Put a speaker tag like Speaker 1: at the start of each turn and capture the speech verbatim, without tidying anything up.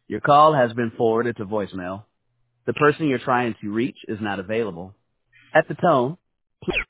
Speaker 1: Your call has been forwarded to voicemail. The person you're trying to reach is not available. At the tone,